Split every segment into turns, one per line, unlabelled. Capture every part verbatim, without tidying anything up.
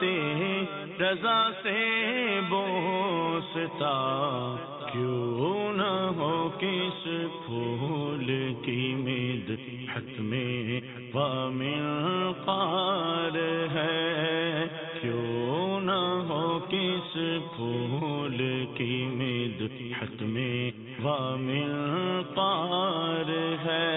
رضا سے بوستا، کیوں نہ ہو کس پھول کی مدحت میں ومنقار ہے، کیوں نہ ہو کس پھول کی مدحت میں ومنقار ہے۔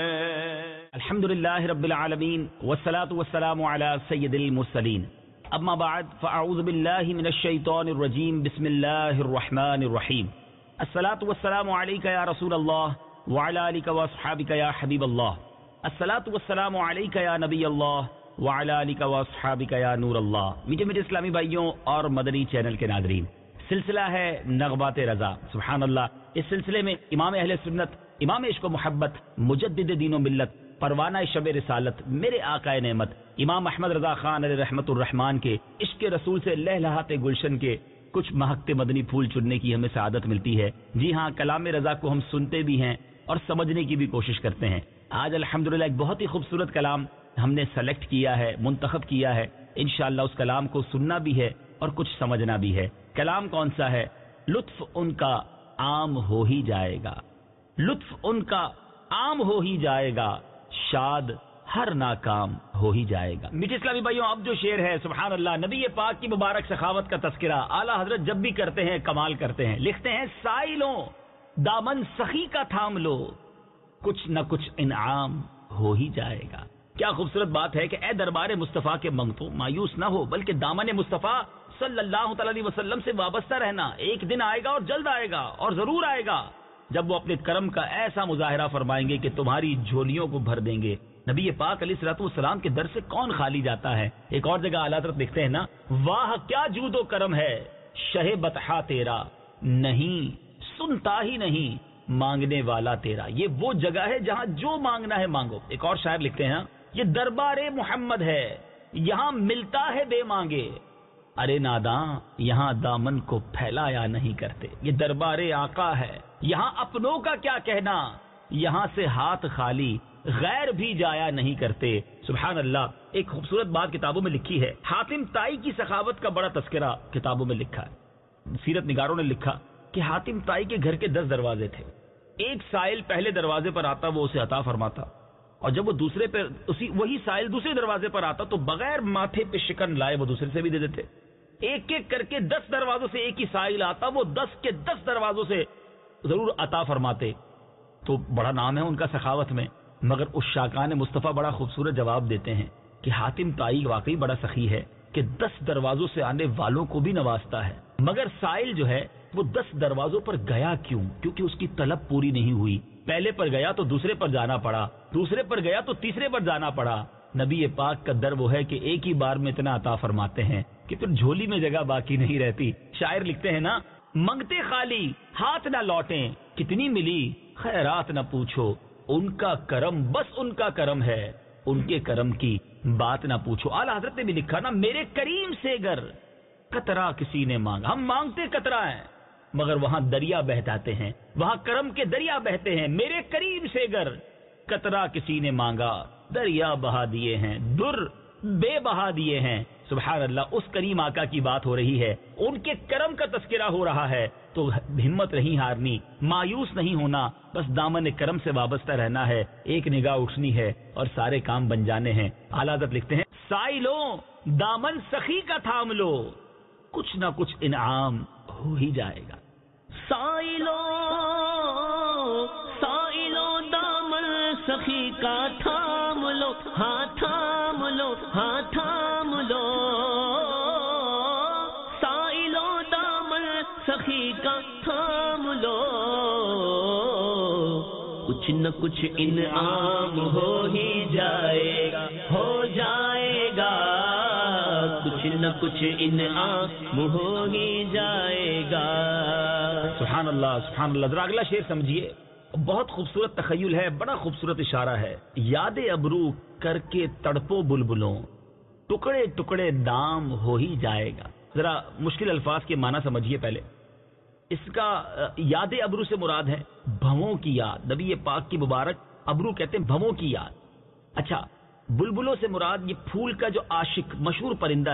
الحمدللہ رب العالمین والصلاة والسلام علی سید المرسلین، اما بعد فاعوذ باللہ من الشیطان الرجیم، بسم اللہ الرحمن الرحیم۔ الصلاة والسلام علیک یا رسول اللہ وعلی آلک واصحابک یا حبیب اللہ، الصلاة والسلام علیک یا نبی اللہ وعلی آلک واصحابک یا نور اللہ۔ میٹھے میٹھے اسلامی بھائیوں اور مدنی چینل کے ناظرین، سلسلہ ہے نغمات رضا۔ سبحان اللہ، اس سلسلے میں امام اہل سنت، امام عشق و محبت، مجدد دین و ملت، پروانہ شب رسالت، میرے آقا نعمت امام احمد رضا خان علیہ رحمت الرحمان کے عشق رسول سے لہلہاتے گلشن کے کچھ مہکتے مدنی پھول چننے کی ہمیں سعادت ملتی ہے۔ جی ہاں، کلام رضا کو ہم سنتے بھی ہیں اور سمجھنے کی بھی کوشش کرتے ہیں۔ آج الحمدللہ ایک بہت ہی خوبصورت کلام ہم نے سلیکٹ کیا ہے، منتخب کیا ہے۔ انشاءاللہ اس کلام کو سننا بھی ہے اور کچھ سمجھنا بھی ہے۔ کلام کون سا ہے؟ لطف ان کا عام ہو ہی جائے گا، لطف ان کا عام ہو ہی جائے گا، شاد ہر ناکام ہو ہی جائے گا۔ میٹھے اسلامی بھائیوں، اب جو شعر ہے سبحان اللہ، نبی پاک کی مبارک سخاوت کا تذکرہ اعلیٰ حضرت جب بھی کرتے ہیں کمال کرتے ہیں۔ لکھتے ہیں، سائلوں دامن سخی کا تھام لو، کچھ نہ کچھ انعام ہو ہی جائے گا۔ کیا خوبصورت بات ہے کہ اے دربار مصطفیٰ کے منگتوں، مایوس نہ ہو بلکہ دامن مصطفیٰ صلی اللہ تعالی علیہ وسلم سے وابستہ رہنا۔ ایک دن آئے گا اور جلد آئے گا اور ضرور آئے گا جب وہ اپنے کرم کا ایسا مظاہرہ فرمائیں گے کہ تمہاری جھولیوں کو بھر دیں گے۔ نبی پاک علیہ الصلوۃ والسلام کے در سے کون خالی جاتا ہے؟ ایک اور جگہ اعلیٰ حضرت لکھتے ہیں نا، واہ کیا جود و کرم ہے شہ بطحا تیرا، نہیں سنتا ہی نہیں مانگنے والا تیرا۔ یہ وہ جگہ ہے جہاں جو مانگنا ہے مانگو۔ ایک اور شاعر لکھتے ہیں، یہ دربار محمد ہے یہاں ملتا ہے بے مانگے، ارے ناداں یہاں دامن کو پھیلایا نہیں کرتے۔ یہ دربار آقا ہے، یہاں اپنوں کا کیا کہنا، یہاں سے ہاتھ خالی غیر بھی جایا نہیں کرتے۔ سبحان اللہ، ایک خوبصورت بات کتابوں میں لکھی ہے۔ حاتم طائی کی سخاوت کا بڑا تذکرہ کتابوں میں لکھا ہے۔ سیرت نگاروں نے لکھا کہ حاتم طائی کے گھر کے دس دروازے تھے، ایک سائل پہلے دروازے پر آتا وہ اسے عطا فرماتا، اور جب وہ دوسرے پہ اسی وہی سائل دوسرے دروازے پر آتا تو بغیر ماتھے پہ شکن لائے وہ دوسرے سے بھی دے دیتے۔ ایک ایک کر کے دس دروازوں سے ایک ہی سائل آتا، وہ دس کے دس دروازوں سے ضرور عطا فرماتے۔ تو بڑا نام ہے ان کا سخاوت میں، مگر اس شاکان مصطفیٰ بڑا خوبصورت جواب دیتے ہیں کہ حاتم طائی واقعی بڑا سخی ہے کہ دس دروازوں سے آنے والوں کو بھی نوازتا ہے، مگر سائل جو ہے وہ دس دروازوں پر گیا کیوں؟ کیونکہ اس کی طلب پوری نہیں ہوئی۔ پہلے پر گیا تو دوسرے پر جانا پڑا، دوسرے پر گیا تو تیسرے پر جانا پڑا۔ نبی پاک کا در وہ ہے کہ ایک ہی بار میں اتنا عطا فرماتے ہیں کہ پھر جھولی میں جگہ باقی نہیں رہتی۔ شاعر لکھتے ہیں نا، منگتے خالی ہاتھ نہ لوٹیں، کتنی ملی خیرات نہ پوچھو، ان کا کرم بس ان کا کرم ہے، ان کے کرم کی بات نہ پوچھو۔ اعلیٰ حضرت نے بھی لکھا نا، میرے کریم سے گر قطرہ کسی نے مانگا۔ ہم مانگتے قطرہ ہیں مگر وہاں دریا بہتاتے ہیں، وہاں کرم کے دریا بہتے ہیں۔ میرے کریم سے گر قطرہ کسی نے مانگا، دریا بہا دیے ہیں، در بے بہا دیے ہیں۔ سبحان اللہ، اس کریم آقا کی بات ہو رہی ہے، ان کے کرم کا تذکرہ ہو رہا ہے۔ تو ہمت نہیں ہارنی، مایوس نہیں ہونا، بس دامن کرم سے وابستہ رہنا ہے، ایک نگاہ اٹھنی ہے اور سارے کام بن جانے ہیں۔ اعلیٰ حضرت لکھتے ہیں، سائلوں دامن سخی کا تھام لو، کچھ نہ کچھ انعام ہو ہی جائے گا۔
سائلوں سائلوں دامن سخی کا تھام لو، ہاں تھام لو، ہاں تھام لو، سائلوں دامن سخی کا تھام لو، کچھ نہ کچھ انعام ہو ہی جائے گا، ہو جائے گا، کچھ نہ کچھ انعام ہو ہی جائے گا۔
سبحان اللہ سبحان اللہ۔ ذرا اگلا شعر سمجھیے، بہت خوبصورت تخیل ہے، بڑا خوبصورت اشارہ ہے۔ یاد ابرو کر کے تڑپو بلبلوں، ٹکڑے ٹکڑے دام ہو ہی جائے گا۔ ذرا مشکل الفاظ کے معنی سمجھیے پہلے۔ اس کا یاد ابرو سے مراد ہے بھووں کی یاد۔ نبی پاک کی مبارک ابرو کہتے ہیں بھووں کی یاد۔ اچھا، بلبلوں سے مراد یہ پھول کا جو عاشق مشہور پرندہ ہے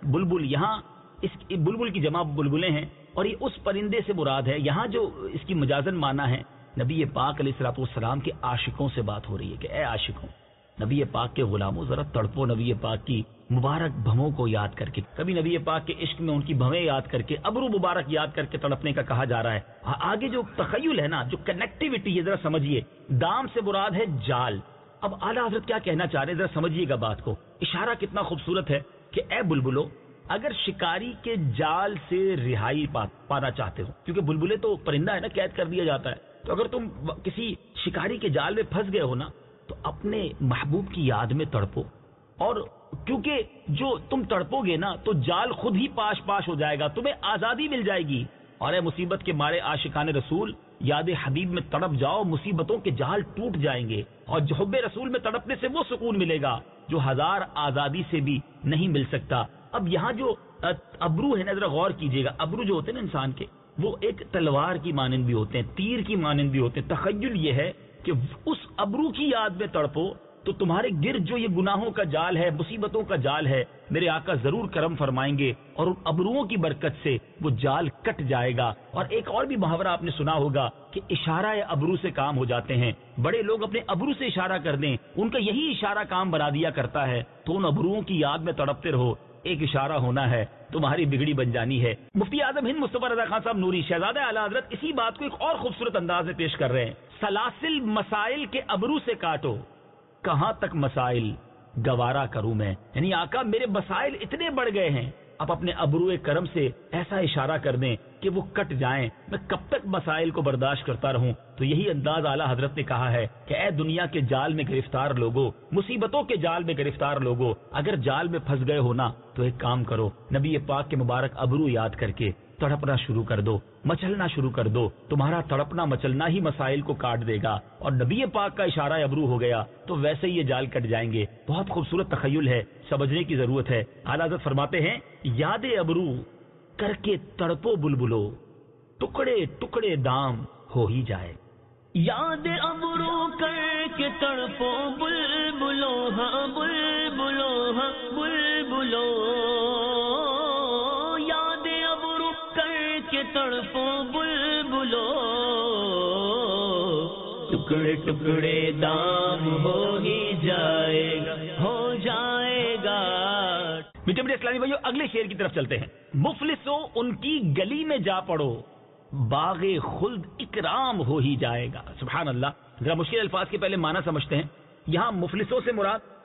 بلبل، یہاں اس بلبل کی جمع بلبلیں ہیں اور یہ اس پرندے سے مراد ہے. یہاں جو اس کی مجازن معنی ہے نبی پاک علیہ الصلوۃ والسلام کے عاشقوں سے بات ہو رہی ہے کہ اے عاشقوں، نبی پاک کے غلاموں ذرا تڑپو نبی پاک کی مبارک بھووں کو یاد کر کے. کبھی نبی پاک کے عشق میں ان کی بھویں یاد کر کے، ابرو مبارک یاد کر کے تڑپنے کا کہا جا رہا ہے. آگے جو تخیل ہے نا، جو کنیکٹیوٹی ہے، ذرا سمجھیے. دام سے مراد ہے جال. اب اعلیٰ حضرت کیا کہنا چاہ رہے ہیں، ذرا سمجھیے گا بات کو. اشارہ کتنا خوبصورت ہے کہ اے بلبلو، اگر شکاری کے جال سے رہائی پا پانا چاہتے ہو، کیونکہ بلبلے تو پرندہ ہے نا، قید کر دیا جاتا ہے، تو اگر تم کسی شکاری کے جال میں پھنس گئے ہو نا، تو اپنے محبوب کی یاد میں تڑپو. اور کیونکہ جو تم تڑپو گے نا تو جال خود ہی پاش پاش ہو جائے گا، تمہیں آزادی مل جائے گی. اور اے مصیبت کے مارے عاشقان رسول، یاد حبیب میں تڑپ جاؤ، مصیبتوں کے جال ٹوٹ جائیں گے. اور حب رسول میں تڑپنے سے وہ سکون ملے گا جو ہزار آزادی سے بھی نہیں مل سکتا. اب یہاں جو ابرو ہے نا، ذرا غور کیجیے گا. ابرو جو ہوتے ہیں نا انسان کے، وہ ایک تلوار کی مانند بھی ہوتے ہیں، تیر کی مانند بھی ہوتے ہیں. تخیل یہ ہے کہ اس ابرو کی یاد میں تڑپو تو تمہارے گرد جو یہ گناہوں کا جال ہے، مصیبتوں کا جال ہے، میرے آقا ضرور کرم فرمائیں گے اور ان ابروؤں کی برکت سے وہ جال کٹ جائے گا. اور ایک اور بھی محاورہ آپ نے سنا ہوگا کہ اشارہ ابرو سے کام ہو جاتے ہیں. بڑے لوگ اپنے ابرو سے اشارہ کر دیں، ان کا یہی اشارہ کام بنا دیا کرتا ہے. تو ان ابروؤں کی یاد میں تڑپتے رہو، ایک اشارہ ہونا ہے، تمہاری بگڑی بن جانی ہے. مفتی اعظم ہند مصطفیٰ رضا خان صاحب نوری شہزادہ اعلیٰ حضرت اسی بات کو ایک اور خوبصورت انداز میں پیش کر رہے ہیں. سلاسل مسائل کے ابرو سے کاٹو، کہاں تک مسائل گوارا کروں میں. یعنی آقا میرے مسائل اتنے بڑھ گئے ہیں، اب اپنے ابرو کرم سے ایسا اشارہ کر دیں کہ وہ کٹ جائیں، میں کب تک مسائل کو برداشت کرتا رہوں. تو یہی انداز اعلیٰ حضرت نے کہا ہے کہ اے دنیا کے جال میں گرفتار لوگو، مصیبتوں کے جال میں گرفتار لوگو، اگر جال میں پھنس گئے ہو نا تو ایک کام کرو، نبی پاک کے مبارک ابرو یاد کر کے تڑپنا شروع کر دو، مچلنا شروع کر دو. تمہارا تڑپنا مچلنا ہی مسائل کو کاٹ دے گا. اور نبی پاک کا اشارہ ابرو ہو گیا تو ویسے ہی یہ جال کٹ جائیں گے. بہت خوبصورت تخیل ہے، سمجھنے کی ضرورت ہے. اعلیٰ حضرت فرماتے ہیں، یاد ابرو کر کے تڑپو بلبلو، ٹکڑے ٹکڑے دام ہو ہی جائے.
یاد ابرو کر کے تڑپو بلبلو، ہاں بلبلو، ہاں بلبلو، یاد ابرو کر کے تڑپو بلبلو، ٹکڑے ٹکڑے دام ہو ہی جائے گا، ہو جائے گا.
میٹھے میٹھے اسلامی بھائیو، اگلے شعر کی طرف چلتے ہیں. مفلسوں ان کی گلی میں جا پڑو، باغ خلد اکرام ہو ہی جائے گا. سبحان اللہ. ذرا مشکل الفاظ کے پہلے معنی سمجھتے ہیں. یہاں مفلسوں سے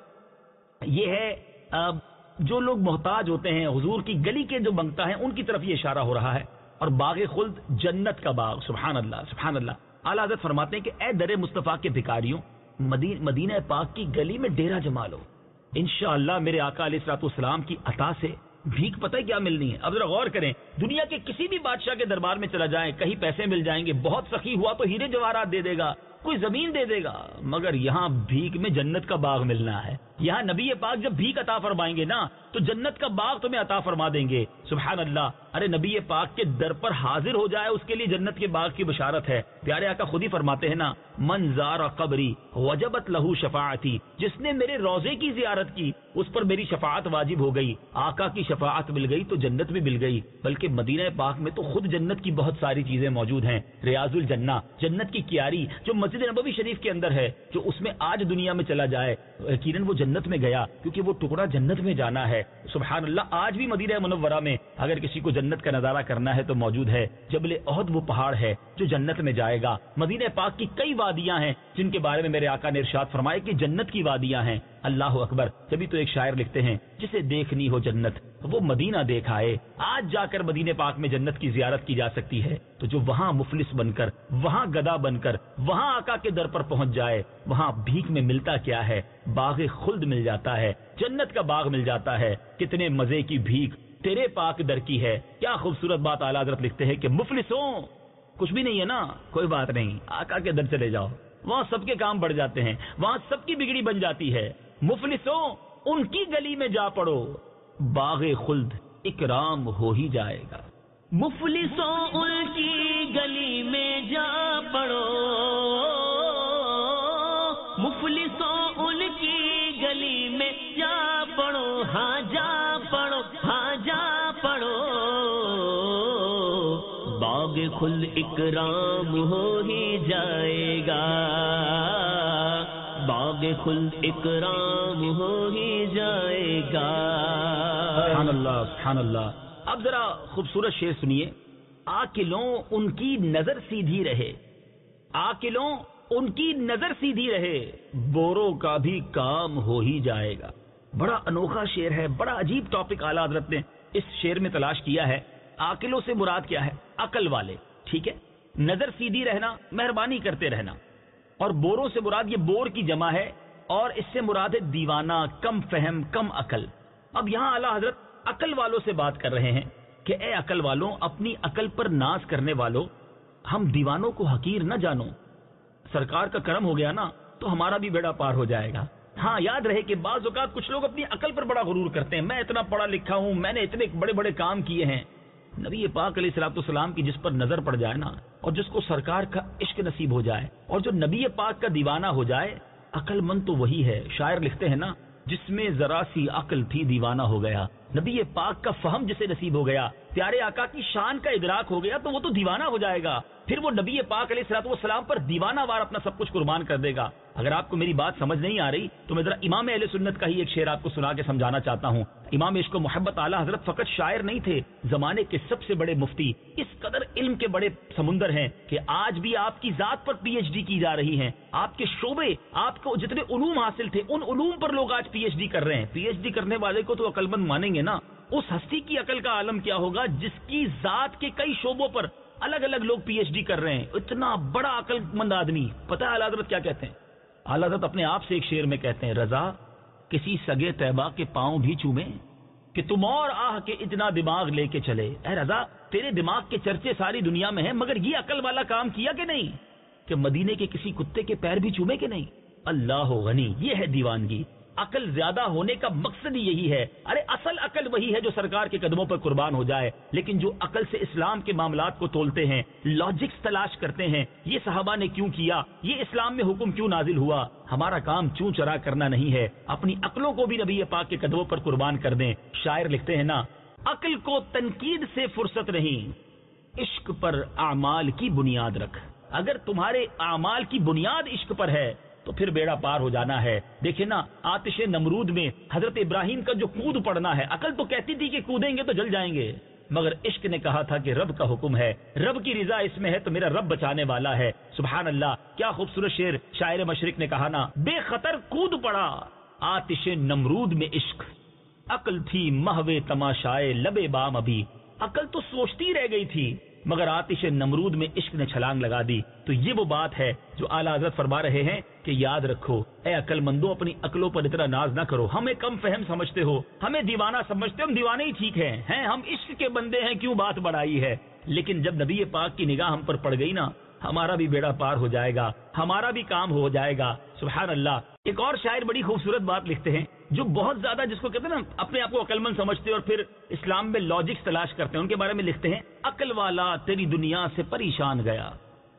مراد یہ ہے جو لوگ محتاج ہوتے ہیں، حضور کی گلی کے جو بنگتا ہیں ان کی طرف یہ اشارہ ہو رہا ہے. اور باغ خلد جنت کا باغ. سبحان اللہ سبحان اللہ. اعلیٰ حضرت فرماتے ہیں کہ اے در مصطفیٰ کے بھکاریوں، مدینہ پاک کی گلی میں ڈیرا جما لو، انشاءاللہ میرے آقا علیہ الصلوۃ والسلام کی عطا سے بھیک پتہ ہے کیا ملنی ہے. اب ذرا غور کریں، دنیا کے کسی بھی بادشاہ کے دربار میں چلا جائیں، کہیں پیسے مل جائیں گے، بہت سخی ہوا تو ہیرے جواہرات دے دے گا، کوئی زمین دے دے گا، مگر یہاں بھیک میں جنت کا باغ ملنا ہے. یہاں نبی پاک جب بھیک عطا فرمائیں گے نا تو جنت کا باغ تمہیں عطا فرما دیں گے. سبحان اللہ. ارے نبی پاک کے در پر حاضر ہو جائے اس کے لیے جنت کے باغ کی بشارت ہے. پیارے آقا خود ہی فرماتے ہیں نا، من زار قبری وجبت لہو شفاعتی، جس نے میرے روزے کی زیارت کی اس پر میری شفاعت واجب ہو گئی. آقا کی شفاعت مل گئی تو جنت بھی مل گئی. بلکہ مدینہ پاک میں تو خود جنت کی بہت ساری چیزیں موجود ہیں. ریاض الجنہ، جنت کی کیاری جو مسجد نبوی شریف کے اندر ہے، جو اس میں آج دنیا میں چلا جائے یقیناً وہ جنت میں گیا، کیونکہ وہ ٹکڑا جنت میں جانا ہے. سبحان اللہ. آج بھی مدینہ منورہ میں اگر کسی کو جنت کا نظارہ کرنا ہے تو موجود ہے. جبل احد وہ پہاڑ ہے جو جنت میں جائے گا. مدینہ پاک کی کئی وادیاں ہیں جن کے بارے میں میرے آقا نے ارشاد فرمایا کہ جنت کی وادیاں ہیں. اللہ اکبر. جبھی تو ایک شاعر لکھتے ہیں، جسے دیکھنی ہو جنت وہ مدینہ دیکھ آئے. آج جا کر مدینہ پاک میں جنت کی زیارت کی جا سکتی ہے. تو جو وہاں مفلس بن کر، وہاں گدا بن کر، وہاں آقا کے در پر پہنچ جائے، وہاں بھیک میں ملتا کیا ہے؟ باغ خلد مل جاتا ہے، جنت کا باغ مل جاتا ہے. کتنے مزے کی بھیک تیرے پاک در کی ہے. کیا خوبصورت بات اعلیٰ حضرت لکھتے ہیں کہ مفلسوں کچھ بھی نہیں ہے نا، کوئی بات نہیں، آقا کے در چلے جاؤ، وہاں سب کے کام بڑھ جاتے ہیں، وہاں سب کی بگڑی بن جاتی ہے. مفلسوں ان کی گلی میں جا پڑو، باغ خلد اکرام ہو ہی جائے گا.
مفلسوں ان کی گلی میں جا پڑو، مفلسوں ان کی گلی میں جا پڑو، ہاں جا پڑو، ہاں خلد اکرام ہو ہی جائے گا، باغ خلد اکرام ہو ہی جائے گا۔
سبحان اللہ سبحان اللہ۔ اب ذرا خوبصورت شعر سنیے، عاقلوں ان کی نظر سیدھی رہے، عاقلوں ان کی نظر سیدھی رہے، بوروں کا بھی کام ہو ہی جائے گا۔ بڑا انوکھا شعر ہے، بڑا عجیب ٹاپک اعلیٰ حضرت نے اس شعر میں تلاش کیا ہے۔ عاقلوں سے مراد کیا ہے؟ عقل والے، ٹھیک ہے، نظر سیدھی رہنا، مہربانی کرتے رہنا، اور بوروں سے مراد یہ بور کی جمع ہے، اور اس سے مراد ہے دیوانہ، کم فہم، کم عقل۔ اب یہاں اعلیٰ حضرت عقل والوں سے بات کر رہے ہیں کہ اے عقل والوں، اپنی عقل پر ناز کرنے والوں، ہم دیوانوں کو حقیر نہ جانو، سرکار کا کرم ہو گیا نا تو ہمارا بھی بیڑا پار ہو جائے گا۔ ہاں یاد رہے کہ بعض اوقات کچھ لوگ اپنی عقل پر بڑا غرور کرتے ہیں، میں اتنا پڑھا لکھا ہوں، میں نے اتنے بڑے بڑے کام کیے ہیں۔ نبی پاک علیہ الصلوۃ والسلام کی جس پر نظر پڑ جائے نا، اور جس کو سرکار کا عشق نصیب ہو جائے، اور جو نبی پاک کا دیوانہ ہو جائے، عقل مند تو وہی ہے۔ شاعر لکھتے ہیں نا، جس میں ذرا سی عقل تھی دیوانہ ہو گیا۔ نبی پاک کا فہم جسے نصیب ہو گیا، پیارے آقا کی شان کا ادراک ہو گیا، تو وہ تو دیوانہ ہو جائے گا، پھر وہ نبی پاک علیہ الصلوۃ والسلام پر دیوانہ وار اپنا سب کچھ قربان کر دے گا۔ اگر آپ کو میری بات سمجھ نہیں آ رہی تو میں ذرا امام اہل سنت کا ہی ایک شعر آپ کو سنا کے سمجھانا چاہتا ہوں۔ امام عشق و محبت اعلیٰ حضرت فقط شاعر نہیں تھے، زمانے کے سب سے بڑے مفتی، اس قدر علم کے بڑے سمندر ہیں کہ آج بھی آپ کی ذات پر پی ایچ ڈی کی جا رہی ہیں، آپ کے شعبے، آپ کو جتنے علوم حاصل تھے ان علوم پر لوگ آج پی ایچ ڈی کر رہے ہیں۔ پی ایچ ڈی کرنے والے کو تو عقل مند مانیں گے نا، اس ہستی کی عقل کا عالم کیا ہوگا جس کی ذات کے کئی شعبوں پر الگ الگ لوگ پی ایچ ڈی کر رہے ہیں۔ اتنا بڑا عقل مند آدمی، پتہ ہے اعلیٰ حضرت کیا کہتے ہیں؟ اعلیٰ حضرت اپنے آپ سے ایک شعر میں کہتے ہیں، رضا کسی سگے طیبہ کے پاؤں بھی چومے کہ تم اور آہ کے اتنا دماغ لے کے چلے۔ اے رضا، تیرے دماغ کے چرچے ساری دنیا میں ہیں، مگر یہ عقل والا کام کیا کہ نہیں کہ مدینے کے کسی کتے کے پیر بھی چومے کہ نہیں؟ اللہ غنی، یہ ہے دیوانگی۔ عقل زیادہ ہونے کا مقصد ہی یہی ہے۔ ارے اصل عقل وہی ہے جو سرکار کے قدموں پر قربان ہو جائے، لیکن جو عقل سے اسلام کے معاملات کو تولتے ہیں، لاجکس تلاش کرتے ہیں، یہ صحابہ نے کیوں کیا، یہ اسلام میں حکم کیوں نازل ہوا، ہمارا کام چوں چرا کرنا نہیں ہے، اپنی عقلوں کو بھی نبی پاک کے قدموں پر قربان کر دیں۔ شاعر لکھتے ہیں نا، عقل کو تنقید سے فرصت نہیں، عشق پر اعمال کی بنیاد رکھ۔ اگر تمہارے اعمال کی بنیاد عشق پر ہے تو پھر بیڑا پار ہو جانا ہے۔ دیکھیں نا، آتش نمرود میں حضرت ابراہیم کا جو کود پڑنا ہے، عقل تو کہتی تھی کہ کودیں گے تو جل جائیں گے، مگر عشق نے کہا تھا کہ رب کا حکم ہے، رب کی رضا اس میں ہے تو میرا رب بچانے والا ہے۔ سبحان اللہ، کیا خوبصورت شعر شاعر مشرق نے کہا نا، بے خطر کود پڑا آتش نمرود میں عشق، عقل تھی محو تماشائے لبے بام ابھی۔ عقل تو سوچتی رہ گئی تھی مگر آتش نمرود میں عشق نے چھلانگ لگا دی۔ تو یہ وہ بات ہے جو اعلیٰ حضرت فرما رہے ہیں کہ یاد رکھو اے عقل مندوں، اپنی عقلوں پر اتنا ناز نہ کرو، ہمیں کم فہم سمجھتے ہو، ہمیں دیوانہ سمجھتے ہو، ہم دیوانے ہی ٹھیک ہیں ہیں ہم عشق کے بندے ہیں، کیوں بات بڑھائی ہے؟ لیکن جب نبی پاک کی نگاہ ہم پر پڑ گئی نا، ہمارا بھی بیڑا پار ہو جائے گا، ہمارا بھی کام ہو جائے گا۔ سبحان اللہ۔ ایک اور شاعر بڑی خوبصورت بات لکھتے ہیں، جو بہت زیادہ جس کو کہتے ہیں نا اپنے آپ کو عقل مند سمجھتے اور پھر اسلام میں لاجکس تلاش کرتے ہیں، ان کے بارے میں لکھتے ہیں، عقل والا تیری دنیا سے پریشان گیا،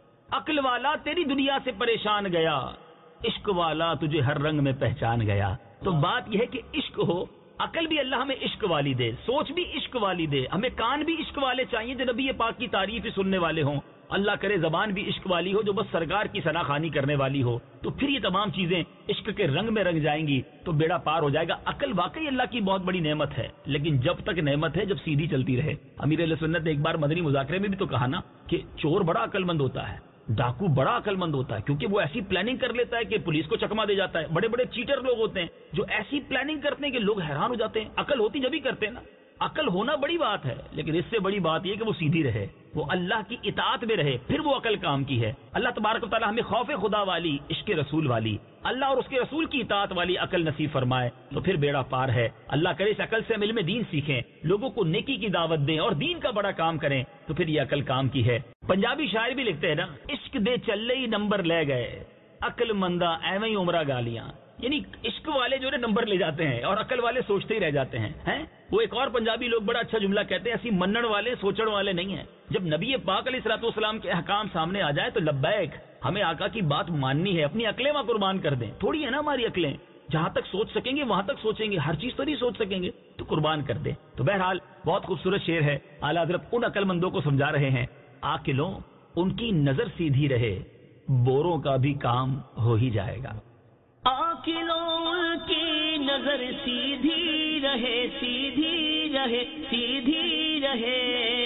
عقل والا تیری دنیا سے پریشان گیا، عشق والا تجھے ہر رنگ میں پہچان گیا۔ تو بات یہ ہے کہ عشق ہو، عقل بھی اللہ ہمیں عشق والی دے، سوچ بھی عشق والی دے، ہمیں کان بھی عشق والے چاہیے جو نبی پاک کی تعریف سننے والے ہوں، اللہ کرے زبان بھی عشق والی ہو جو بس سرکار کی ثنا خوانی کرنے والی ہو، تو پھر یہ تمام چیزیں عشق کے رنگ میں رنگ جائیں گی تو بیڑا پار ہو جائے گا۔ عقل واقعی اللہ کی بہت بڑی نعمت ہے، لیکن جب تک نعمت ہے جب سیدھی چلتی رہے۔ امیر اہل سنت نے ایک بار مدنی مذاکرے میں بھی تو کہا نا کہ چور بڑا عقل مند ہوتا ہے، ڈاکو بڑا عقل مند ہوتا ہے، کیونکہ وہ ایسی پلاننگ کر لیتا ہے کہ پولیس کو چکما دے جاتا ہے۔ بڑے بڑے چیٹر لوگ ہوتے ہیں جو ایسی پلاننگ کرتے ہیں کہ لوگ حیران ہو جاتے ہیں۔ عقل ہوتی جبھی کرتے ہیں نا، عقل ہونا بڑی بات ہے، لیکن اس سے بڑی بات یہ کہ وہ سیدھی رہے، وہ اللہ کی اطاعت میں رہے، پھر وہ عقل کام کی ہے۔ اللہ تبارک و تعالی ہمیں خوف خدا والی، عشق رسول والی، اللہ اور اس کے رسول کی اطاعت والی عقل نصیب فرمائے، تو پھر بیڑا پار ہے۔ اللہ کرے اس عقل سے ہم علم دین سیکھیں، لوگوں کو نیکی کی دعوت دیں اور دین کا بڑا کام کریں، تو پھر یہ عقل کام کی ہے۔ پنجابی شاعر بھی لکھتے ہیں نا، عشق دے چلے ہی نمبر لے گئے، عقل مندہ ایویں ہی عمرہ گالیاں، یعنی عشق والے جو ہے نمبر لے جاتے ہیں اور عقل والے سوچتے ہی رہ جاتے ہیں ہیں وہ ایک اور پنجابی لوگ بڑا اچھا جملہ کہتے ہیں، ایسی منن والے سوچن والے نہیں ہیں۔ جب نبی پاک علیہ الصلوۃ والسلام کے احکام سامنے آ جائے تو لبیک، ہمیں آقا کی بات ماننی ہے، اپنی عقلیں وہاں قربان کر دیں، تھوڑی ہے نا ہماری عقلیں، جہاں تک سوچ سکیں گے وہاں تک سوچیں گے، ہر چیز تو نہیں سوچ سکیں گے تو قربان کر دیں۔ تو بہرحال بہت خوبصورت شعر ہے، اعلیٰ حضرت ان عقل مندوں کو سمجھا رہے ہیں آکلوں ان کی نظر سیدھی رہے بوروں کا بھی کام ہو ہی جائے گا.
آکلوں کی نظر سیدھی رہے سیدھی رہے سیدھی رہے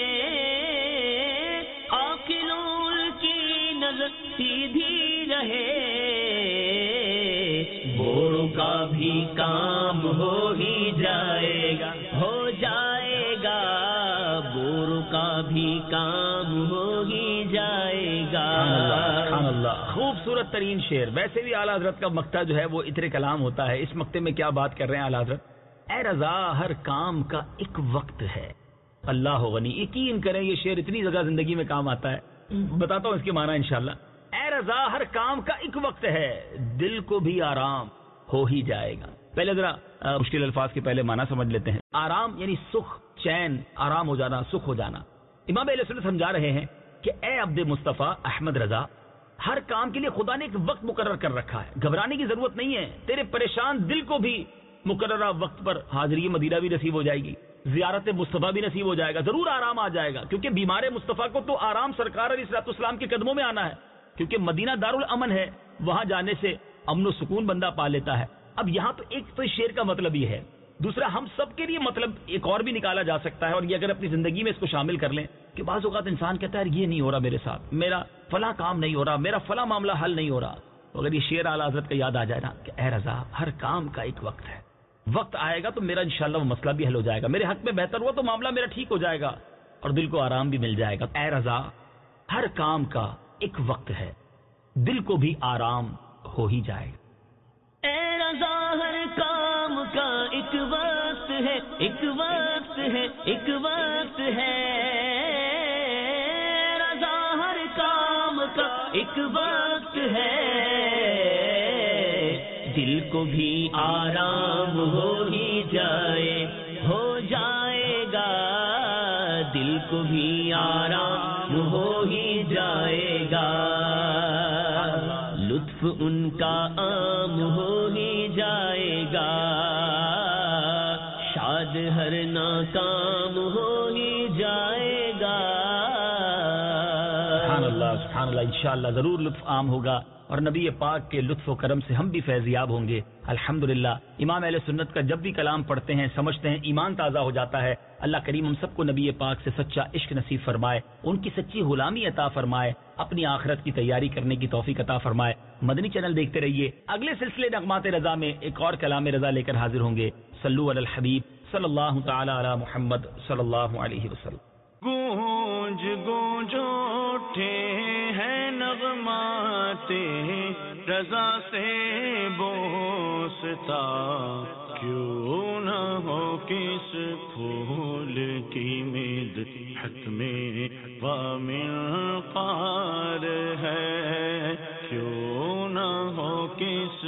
آکلوں کی نظر سیدھی رہے بوروں کا بھی کام ہو ہی جائے گا ہو جائے گا بوروں کا بھی کام ہو ہی جائے گا.
سبحان اللہ. خوبصورت ترین شعر. ویسے بھی اعلیٰ حضرت کا مقطع جو ہے وہ اتنے کلام ہوتا ہے. اس مقطع میں کیا بات کر رہے ہیں اعلیٰ حضرت؟ اے رضا ہر کام کا ایک وقت ہے. اللہ غنی. یقین کریں یہ شعر اتنی جگہ زندگی میں کام آتا ہے. بتاتا ہوں اس کے معنی انشاءاللہ. اے رضا ہر کام کا ایک وقت ہے دل کو بھی آرام ہو ہی جائے گا. پہلے ذرا مشکل الفاظ کے پہلے معنی سمجھ لیتے ہیں. آرام یعنی سکھ چین آرام ہو جانا سکھ ہو جانا. امام اہل سنت سمجھا رہے ہیں کہ اے عبد مصطفیٰ احمد رضا ہر کام کے لیے خدا نے ایک وقت مقرر کر رکھا ہے. گھبرانے کی ضرورت نہیں ہے. تیرے پریشان دل کو بھی مقررہ وقت پر حاضری مدینہ بھی نصیب ہو جائے گی, زیارت مصطفیٰ بھی نصیب ہو جائے گا, ضرور آرام آ جائے گا. کیونکہ بیمار مصطفیٰ کو تو آرام سرکار علیہ الصلوۃ والسلام کے قدموں میں آنا ہے, کیونکہ مدینہ دارالامن ہے, وہاں جانے سے امن و سکون بندہ پا لیتا ہے. اب یہاں تو ایک تو شعر کا مطلب یہ ہے, دوسرا ہم سب کے لیے مطلب ایک اور بھی نکالا جا سکتا ہے, اور یہ اگر اپنی زندگی میں اس کو شامل کر لیں کہ بعض اوقات انسان کہتا ہے یہ نہیں ہو رہا میرے ساتھ, میرا فلاں کام نہیں ہو رہا, میرا فلاں معاملہ حل نہیں ہو رہا. تو اگر یہ شعر اعلیٰ حضرت کا یاد آ جائے نا کہ اے رضا ہر کام کا ایک وقت ہے, وقت آئے گا تو میرا انشاءاللہ وہ مسئلہ بھی حل ہو جائے گا, میرے حق میں بہتر ہوا تو معاملہ میرا ٹھیک ہو جائے گا اور دل کو آرام بھی مل جائے گا. اے رضا ہر کام کا ایک وقت ہے دل کو بھی آرام ہو ہی جائے گا.
اے رضا ہر کام کا ایک وقت ہے ایک وقت ہے ایک وقت ہے رضا ہر کام کا ایک وقت ہے دل کو بھی آرام ہو ہی جائے ہو جائے گا دل کو بھی آرام ہو ہی جائے گا لطف ان کا عام ہو ہی جائے گا شاد ہر ناکام ہو ہی جائے گا.
سبحان اللہ سبحان اللہ. انشاءاللہ ضرور لطف عام ہوگا اور نبی پاک کے لطف و کرم سے ہم بھی فیضیاب ہوں گے الحمدللہ. امام اہل سنت کا جب بھی کلام پڑھتے ہیں سمجھتے ہیں ایمان تازہ ہو جاتا ہے. اللہ کریم ہم سب کو نبی پاک سے سچا عشق نصیب فرمائے, ان کی سچی غلامی عطا فرمائے, اپنی آخرت کی تیاری کرنے کی توفیق عطا فرمائے. مدنی چینل دیکھتے رہیے. اگلے سلسلے نغمات رضا میں ایک اور کلام رضا لے کر حاضر ہوں گے. صلو علی الحبیب صلی اللہ تعالی علی محمد صلی اللہ علیہ وسلم.
گونج گونج اٹھے ہیں نغمات رضا سے بوستا, کیوں نہ ہو کس پھول کی مدحت میں ومنقار ہے, کیوں نہ ہو کس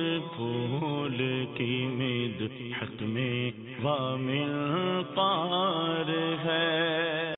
پھول کی مدحت میں ومنقار